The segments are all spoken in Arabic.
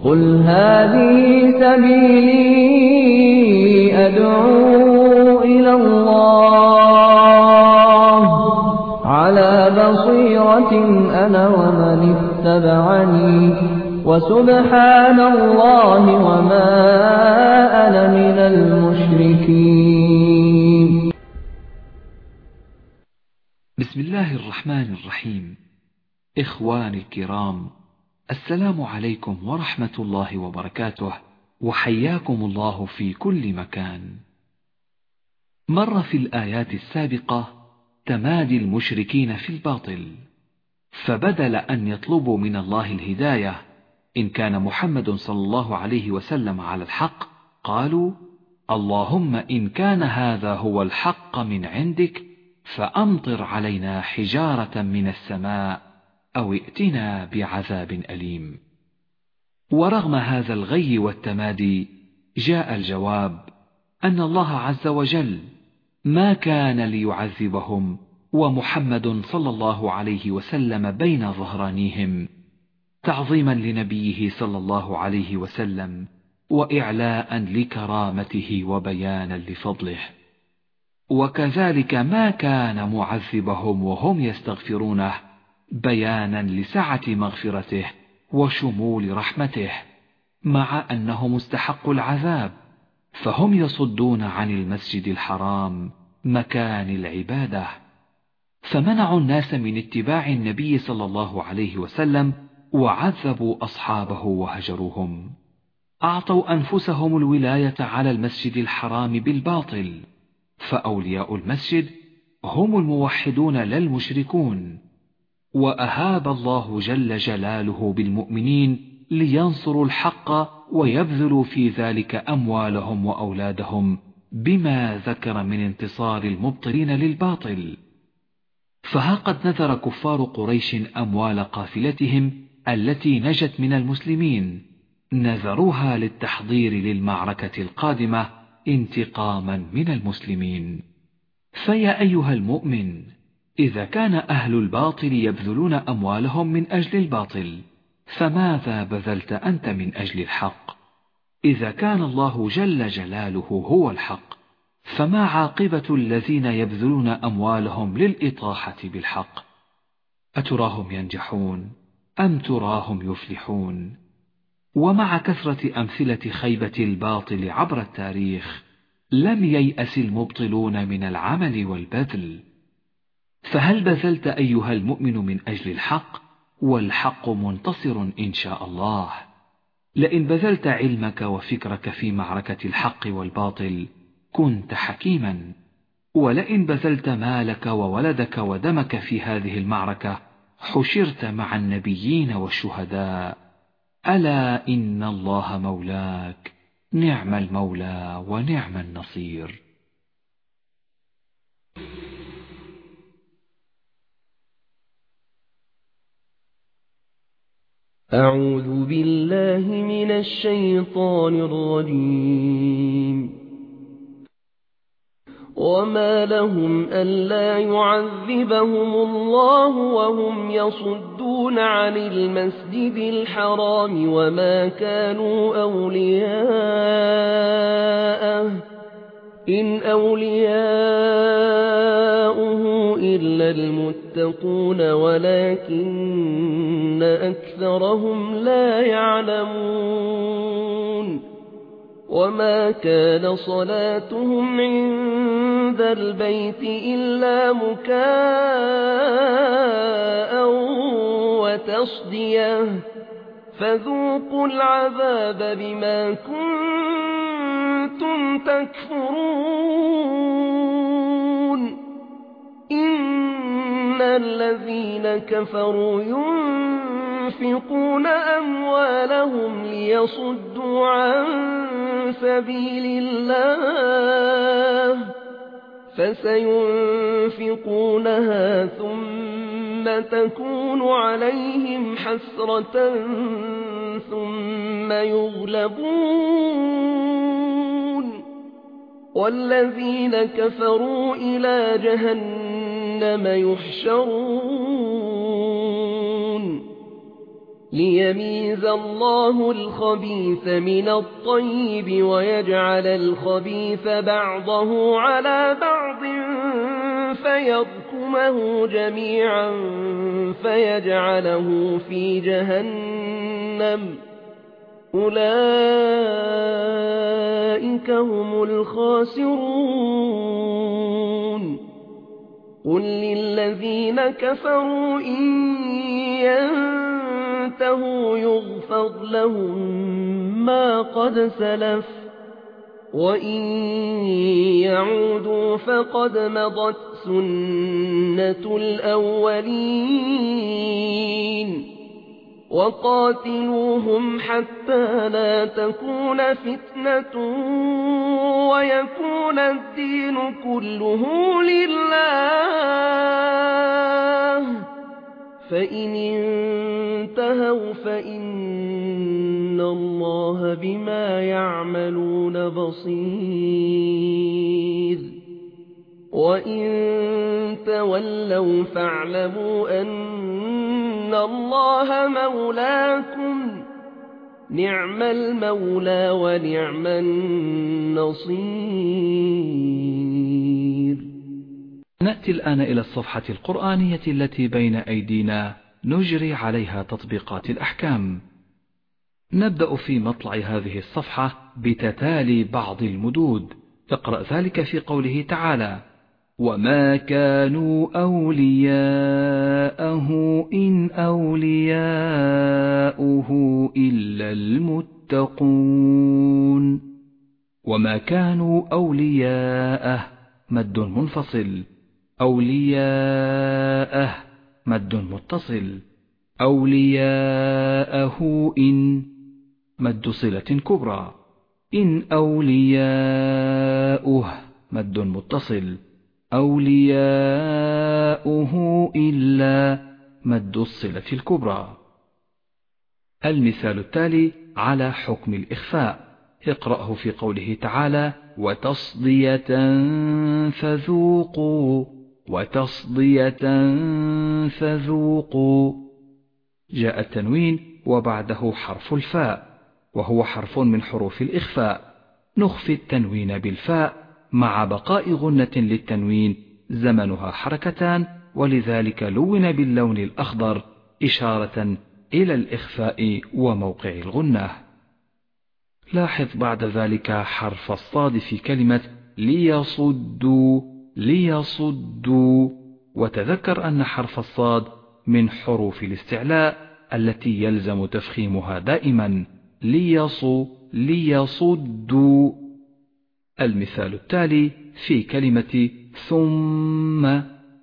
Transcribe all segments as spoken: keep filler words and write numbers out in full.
قل هذه سبيلي أدعو إلى الله على بصيرة أنا ومن اتبعني وسبحان الله وما أنا من المشركين. بسم الله الرحمن الرحيم. إخواني الكرام، السلام عليكم ورحمة الله وبركاته، وحياكم الله في كل مكان. مر في الآيات السابقة تمادي المشركين في الباطل، فبدل أن يطلبوا من الله الهداية إن كان محمد صلى الله عليه وسلم على الحق، قالوا: اللهم إن كان هذا هو الحق من عندك فأمطر علينا حجارة من السماء أو ائتنا بعذاب أليم. ورغم هذا الغي والتمادي جاء الجواب أن الله عز وجل ما كان ليعذبهم ومحمد صلى الله عليه وسلم بين ظهرانيهم، تعظيما لنبيه صلى الله عليه وسلم وإعلاء لكرامته وبيانا لفضله. وكذلك ما كان معذبهم وهم يستغفرونه، بيانا لسعة مغفرته وشمول رحمته، مع أنه مستحق العذاب، فهم يصدون عن المسجد الحرام مكان العبادة، فمنعوا الناس من اتباع النبي صلى الله عليه وسلم وعذبوا أصحابه وهجروهم. أعطوا أنفسهم الولاية على المسجد الحرام بالباطل، فأولياء المسجد هم الموحدون لا المشركون. وأهاب الله جل جلاله بالمؤمنين لينصروا الحق ويبذلوا في ذلك أموالهم وأولادهم، بما ذكر من انتصار المبطلين للباطل. فها قد نذر كفار قريش أموال قافلتهم التي نجت من المسلمين، نذروها للتحضير للمعركة القادمة انتقاما من المسلمين. فيا أيها المؤمن، إذا كان أهل الباطل يبذلون أموالهم من أجل الباطل، فماذا بذلت أنت من أجل الحق؟ إذا كان الله جل جلاله هو الحق، فما عاقبة الذين يبذلون أموالهم للإطاحة بالحق؟ أتراهم ينجحون أم تراهم يفلحون؟ ومع كثرة أمثلة خيبة الباطل عبر التاريخ، لم ييأس المبطلون من العمل والبذل. فهل بذلت أيها المؤمن من أجل الحق؟ والحق منتصر إن شاء الله. لئن بذلت علمك وفكرك في معركة الحق والباطل كنت حكيما، ولئن بذلت مالك وولدك ودمك في هذه المعركة حشرت مع النبيين والشهداء. ألا إن الله مولاك، نعم المولى ونعم النصير. أعوذ بالله من الشيطان الرجيم. وما لهم ألا يعذبهم الله وهم يصدون عن المسجد الحرام وما كانوا أولياءه إن أولياؤه إلا المتقون ولكن أكثرهم لا يعلمون. وما كان صلاتهم عند البيت إلا مكاء وتصدية فذوقوا العذاب بما كنتم تكفرون. إن الذين كفروا ينفقون أموالهم ليصدوا عن سبيل الله فسينفقونها ثم تكون عليهم حسرة ثم يغلبون والذين كفروا إلى جهنم يحشرون. ليميز الله الخبيث من الطيب ويجعل الخبيث بعضه على بعض فيركمه جميعا فيجعله في جهنم أولئك هم الخاسرون قل للذين كفروا إن ينتهوا يغفر لهم ما قد سلف وإن يعودوا فقد مضت سنة الأولين وقاتلوهم حتى لا تكون فتنة ويكون الدين كله لله فإن انتهوا فإن الله بما يعملون بصير وإن تولوا فاعلموا أن الله مولاكم نعم المولى ونعم النصير. نأتي الآن إلى الصفحة القرآنية التي بين أيدينا نجري عليها تطبيقات الأحكام. نبدأ في مطلع هذه الصفحة بتتالي بعض المدود. اقرأ ذلك في قوله تعالى: وما كانوا أولياءه إن أولياؤه إلا المتقون. وما كانوا أولياءه مد منفصل، أولياءه مد متصل، أولياءه إن مد صلة كبرى، إن أولياؤه مد متصل، أولياؤه إلا مد الصلة الكبرى. المثال التالي على حكم الإخفاء. اقرأه في قوله تعالى: وتصدية فذوقوا، وتصدية فذوقوا. جاء التنوين وبعده حرف الفاء وهو حرف من حروف الإخفاء. نخفي التنوين بالفاء مع بقاء غنة للتنوين زمنها حركتان، ولذلك لون باللون الأخضر إشارة إلى الإخفاء وموقع الغنة. لاحظ بعد ذلك حرف الصاد في كلمة ليصدوا، ليصدوا، وتذكر أن حرف الصاد من حروف الاستعلاء التي يلزم تفخيمها دائما. ليصوا، ليصدوا. المثال التالي في كلمة ثم،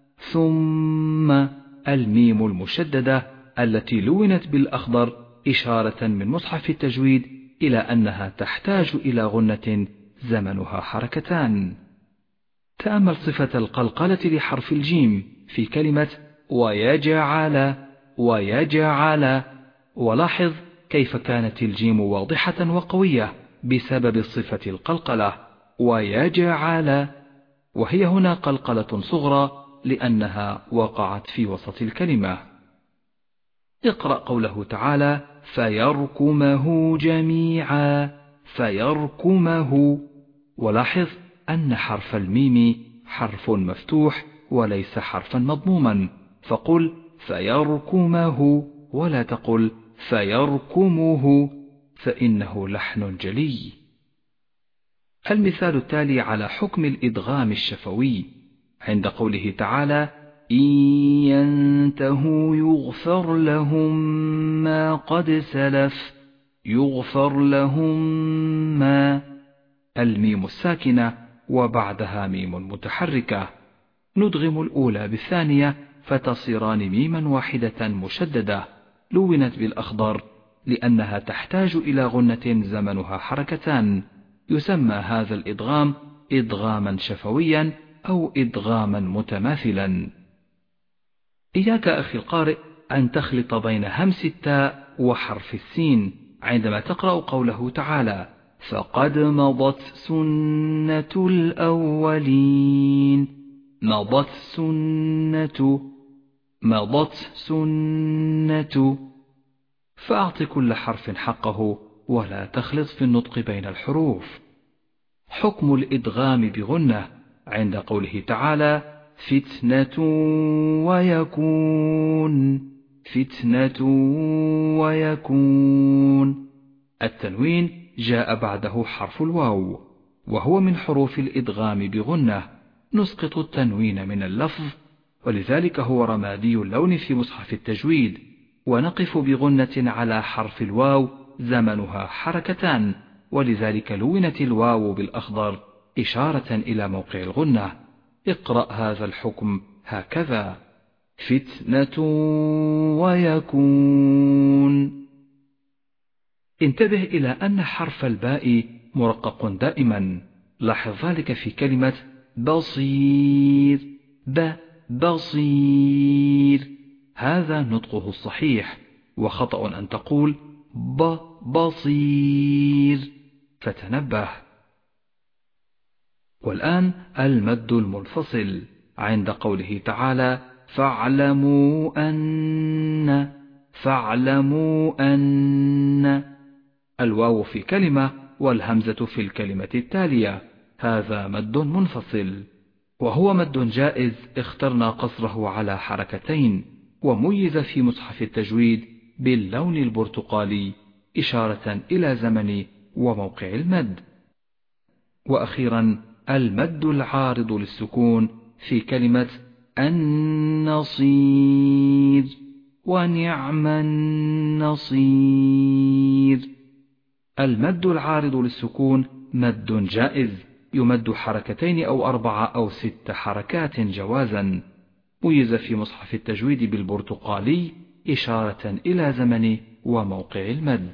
ثم، الميم المشددة التي لونت بالأخضر إشارة من مصحف التجويد إلى أنها تحتاج إلى غنة زمنها حركتان. تأمل صفة القلقلة لحرف الجيم في كلمة ويجعل، ويجعل، ولاحظ كيف كانت الجيم واضحة وقوية بسبب صفة القلقلة ويجعل، وهي هنا قلقلة صغرى لأنها وقعت في وسط الكلمة. اقرأ قوله تعالى: فيركمه جميعا، فيركمه، ولاحظ أن حرف الميم حرف مفتوح وليس حرفا مضموما، فقل فيركمه ولا تقل فيركمه فإنه لحن جلي. المثال التالي على حكم الإدغام الشفوي عند قوله تعالى: إن ينتهوا يغفر لهم ما قد سلف، يغفر لهم ما، الميم الساكنة وبعدها ميم متحركة، ندغم الأولى بالثانية فتصيران ميما واحدة مشددة لونت بالأخضر لأنها تحتاج إلى غنة زمنها حركتان. يسمى هذا الإدغام إدغاما شفويا أو إدغاما متماثلا. إياك أخي القارئ أن تخلط بين همس التاء وحرف السين عندما تقرأ قوله تعالى: فقد مضت سنة الأولين. مضت سنة، مضت سنة، فأعط كل حرف حقه ولا تخلط في النطق بين الحروف. حكم الإدغام بغنة عند قوله تعالى فتنة ويكون، فتنة ويكون، التنوين جاء بعده حرف الواو وهو من حروف الإدغام بغنة، نسقط التنوين من اللفظ، ولذلك هو رمادي اللون في مصحف التجويد، ونقف بغنة على حرف الواو زمنها حركتان، ولذلك لونت الواو بالأخضر إشارة إلى موقع الغنة. اقرأ هذا الحكم هكذا فتنة ويكون. انتبه إلى أن حرف الباء مرقق دائما، لاحظ ذلك في كلمة بصير، ب بصير، هذا نطقه الصحيح، وخطأ أن تقول ب بصير، فتنبه. والآن المد المنفصل عند قوله تعالى فاعلموا أن، فاعلموا أن، الواو في كلمة والهمزة في الكلمة التالية، هذا مد منفصل، وهو مد جائز اخترنا قصره على حركتين، وميز في مصحف التجويد باللون البرتقالي إشارة إلى زمن وموقع المد. وأخيرا المد العارض للسكون في كلمة النصير، ونعم النصير. المد العارض للسكون مد جائز يمد حركتين أو أربعة أو ست حركات جوازا، ميز في مصحف التجويد بالبرتقالي إشارة إلى زمن وموقع المد.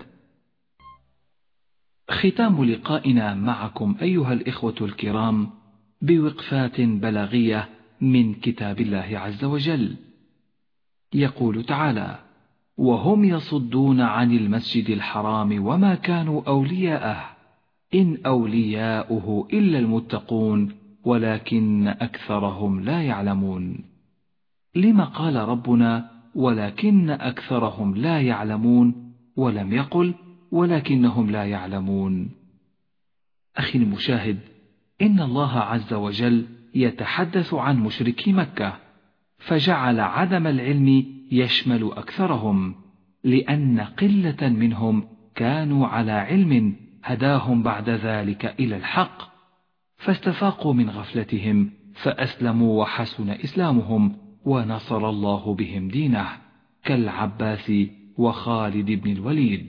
ختام لقائنا معكم أيها الإخوة الكرام بوقفات بلاغية من كتاب الله عز وجل. يقول تعالى وهم يصدون عن المسجد الحرام وما كانوا أولياءه إن أولياؤه إلا المتقون ولكن أكثرهم لا يعلمون. لما قال ربنا ولكن أكثرهم لا يعلمون ولم يقل ولكنهم لا يعلمون؟ أخي المشاهد، إن الله عز وجل يتحدث عن مشركي مكة، فجعل عدم العلم يشمل أكثرهم، لأن قلة منهم كانوا على علم هداهم بعد ذلك إلى الحق، فاستفاقوا من غفلتهم فأسلموا وحسن إسلامهم، ونصر الله بهم دينه، كالعباس وخالد بن الوليد.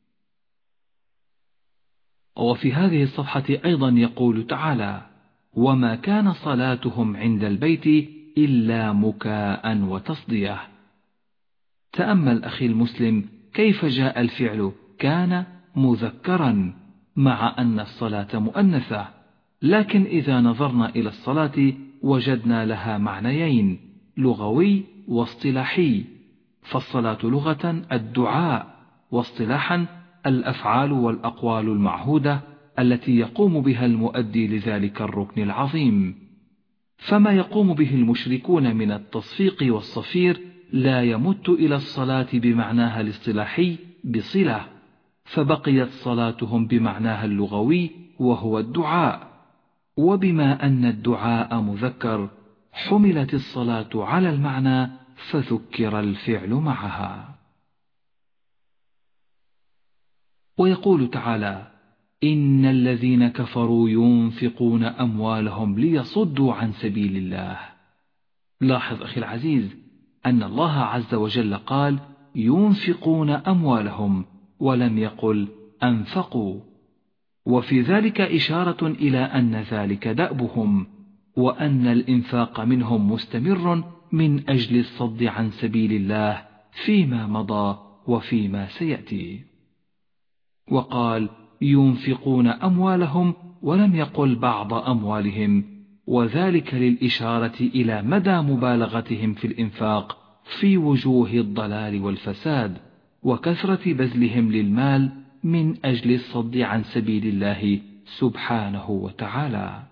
وفي هذه الصفحة أيضا يقول تعالى وما كان صلاتهم عند البيت إلا مكاء وتصدية. تأمل أخي المسلم كيف جاء الفعل كان مذكرا مع أن الصلاة مؤنثة، لكن إذا نظرنا إلى الصلاة وجدنا لها معنيين لغوي واصطلاحي، فالصلاة لغة الدعاء، واصطلاحا الأفعال والأقوال المعهودة التي يقوم بها المؤدي لذلك الركن العظيم. فما يقوم به المشركون من التصفيق والصفير لا يمت إلى الصلاة بمعناها الاصطلاحي بصلة، فبقيت صلاتهم بمعناها اللغوي وهو الدعاء، وبما أن الدعاء مذكر حملت الصلاة على المعنى فذكر الفعل معها. ويقول تعالى إن الذين كفروا ينفقون أموالهم ليصدوا عن سبيل الله. لاحظ أخي العزيز أن الله عز وجل قال ينفقون أموالهم ولم يقل أنفقوا، وفي ذلك إشارة إلى أن ذلك دأبهم، وأن الإنفاق منهم مستمر من أجل الصد عن سبيل الله فيما مضى وفيما سيأتي. وقال ينفقون أموالهم ولم يقل بعض أموالهم، وذلك للإشارة إلى مدى مبالغتهم في الإنفاق في وجوه الضلال والفساد وكثرة بذلهم للمال من أجل الصد عن سبيل الله سبحانه وتعالى.